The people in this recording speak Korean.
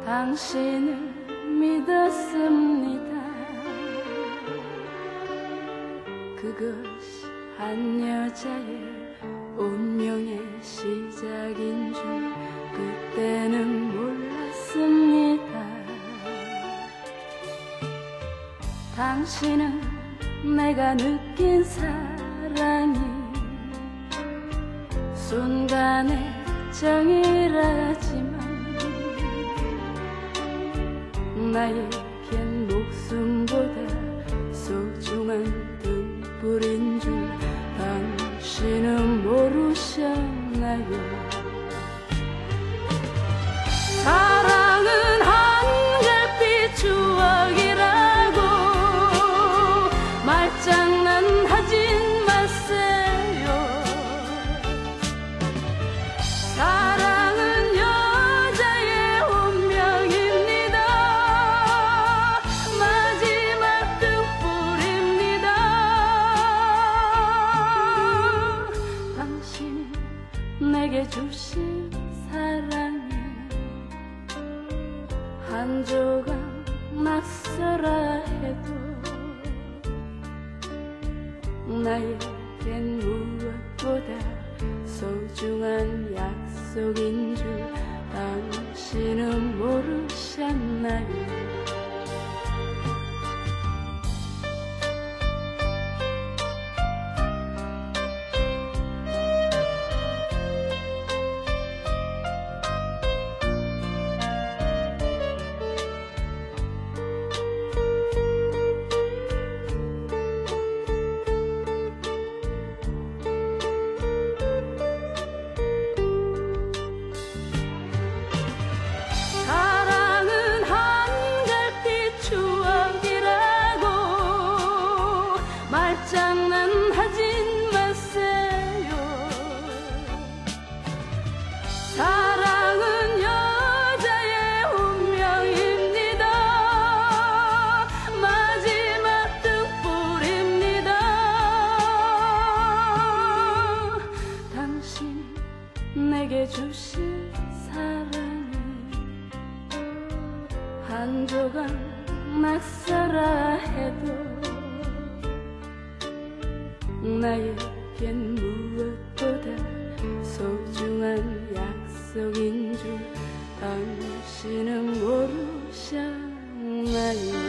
당신을 믿었습니다. 그것이 한 여자의 운명의 시작인 줄 그때는 몰랐습니다. 당신은 내가 느낀 사랑이 순간의 정이라지만 나에겐 목숨보다 소중한 등불인 줄 당신은 모르셨나요? 사랑은 한결빛 추억이라고 말장난하진 마세요. 사랑은 여자의 운명입니다. 마지막 등불입니다. 당신이 내게 주신 사랑이 한 조각 낙서라 해도 나에겐 무엇보다 소중한 약속인 줄 당신은 모르셨나요? 말장난하진 마세요. 사랑은 여자의 운명입니다. 마지막 등불입니다. 당신이 내게 주신 사랑이 한 조각 낙서라 해도 나에겐 무엇보다 소중한 약속인 줄 당신은 모르셨나요?